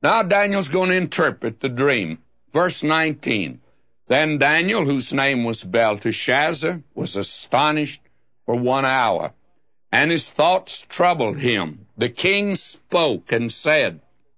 Now Daniel's going to interpret the dream. Verse 19. Then Daniel, whose name was Belteshazzar, was astonished for 1 hour, and his thoughts troubled him. The king spoke and said,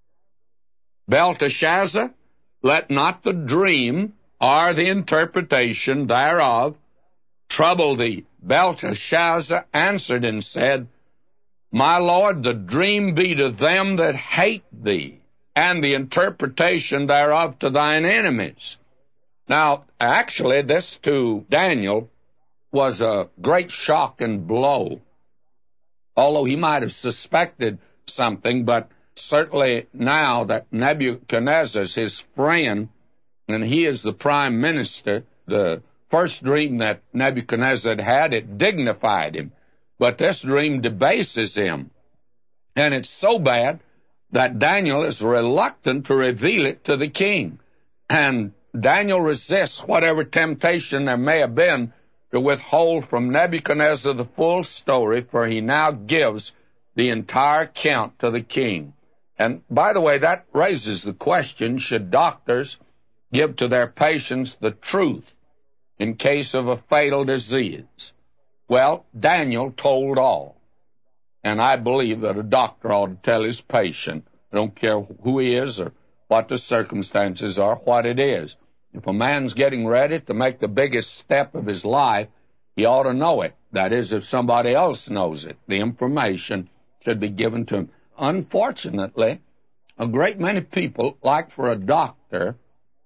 Belteshazzar, let not the dream or the interpretation thereof trouble thee. Belteshazzar answered and said, My lord, the dream be to them that hate thee, and the interpretation thereof to thine enemies. Now, actually, this to Daniel was a great shock and blow. Although he might have suspected something, but certainly now that Nebuchadnezzar's his friend, and he is the prime minister, the first dream that Nebuchadnezzar had, it dignified him. But this dream debases him. And it's so bad that Daniel is reluctant to reveal it to the king. And Daniel resists whatever temptation there may have been to withhold from Nebuchadnezzar the full story, for he now gives the entire account to the king. And by the way, that raises the question, should doctors give to their patients the truth in case of a fatal disease? Well, Daniel told all. And I believe that a doctor ought to tell his patient, I don't care who he is or what the circumstances are, what it is. If a man's getting ready to make the biggest step of his life, he ought to know it. That is, if somebody else knows it, the information should be given to him. Unfortunately, a great many people like for a doctor,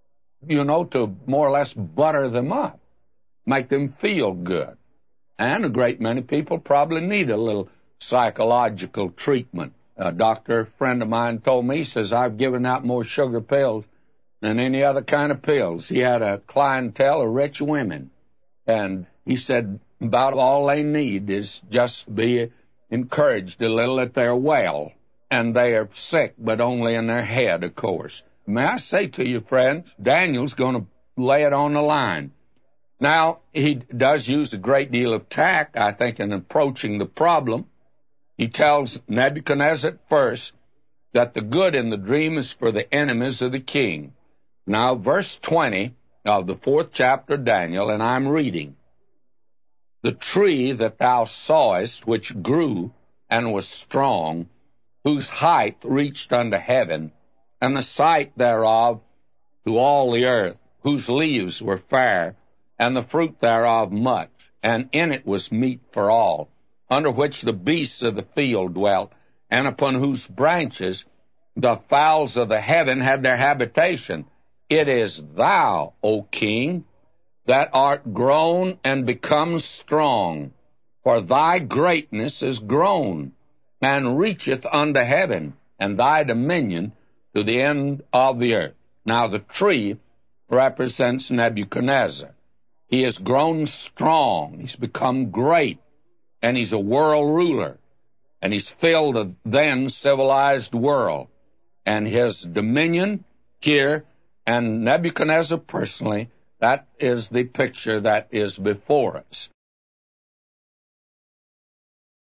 to more or less butter them up, make them feel good. And a great many people probably need a little psychological treatment. A doctor friend of mine told me, he says, I've given out more sugar pills than any other kind of pills. He had a clientele of rich women. And he said about all they need is just be encouraged a little that they're well. And they are sick, but only in their head, of course. May I say to you, friends, Daniel's going to lay it on the line. Now, he does use a great deal of tact, I think, in approaching the problem. He tells Nebuchadnezzar first that the good in the dream is for the enemies of the king. Now, verse 20 of the 4th chapter of Daniel, and I'm reading. The tree that thou sawest, which grew and was strong, whose height reached unto heaven, and the sight thereof to all the earth, whose leaves were fair, and the fruit thereof much, and in it was meat for all, under which the beasts of the field dwelt, and upon whose branches the fowls of the heaven had their habitation. It is thou, O king, that art grown and become strong, for thy greatness is grown, and reacheth unto heaven, and thy dominion to the end of the earth. Now the tree represents Nebuchadnezzar. He has grown strong, he's become great, and he's a world ruler, and he's filled the then civilized world. And his dominion here, and Nebuchadnezzar personally, that is the picture that is before us.